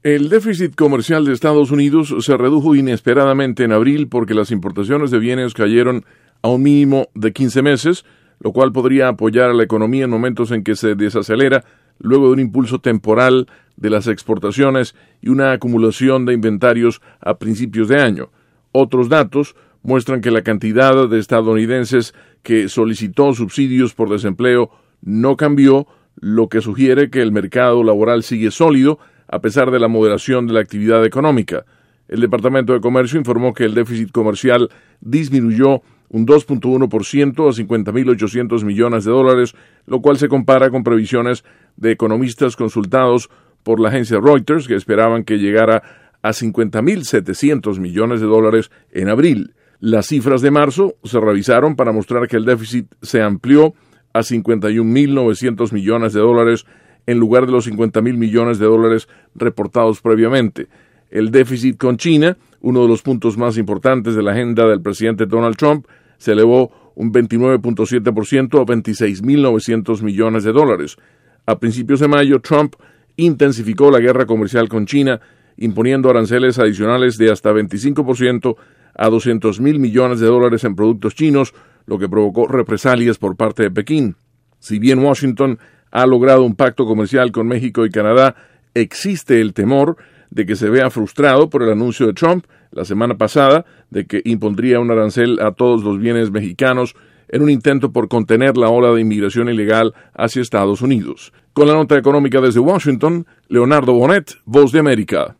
El déficit comercial de Estados Unidos se redujo inesperadamente en abril porque las importaciones de bienes cayeron a un mínimo de 15 meses, lo cual podría apoyar a la economía en momentos en que se desacelera luego de un impulso temporal de las exportaciones y una acumulación de inventarios a principios de año. Otros datos muestran que la cantidad de estadounidenses que solicitó subsidios por desempleo no cambió, lo que sugiere que el mercado laboral sigue sólido a pesar de la moderación de la actividad económica. El Departamento de Comercio informó que el déficit comercial disminuyó un 2.1% a $50.800 millones, lo cual se compara con previsiones de economistas consultados por la agencia Reuters, que esperaban que llegara a $50.700 millones en abril. Las cifras de marzo se revisaron para mostrar que el déficit se amplió a $51.900 millones en lugar de los $50.000 millones reportados previamente. El déficit con China, uno de los puntos más importantes de la agenda del presidente Donald Trump, se elevó un 29.7% a $26.900 millones. A principios de mayo, Trump intensificó la guerra comercial con China, imponiendo aranceles adicionales de hasta 25% a $200.000 millones en productos chinos, lo que provocó represalias por parte de Pekín. Si bien Washington ha logrado un pacto comercial con México y Canadá, existe el temor de que se vea frustrado por el anuncio de Trump la semana pasada de que impondría un arancel a todos los bienes mexicanos en un intento por contener la ola de inmigración ilegal hacia Estados Unidos. Con la nota económica desde Washington, Leonardo Bonet, Voz de América.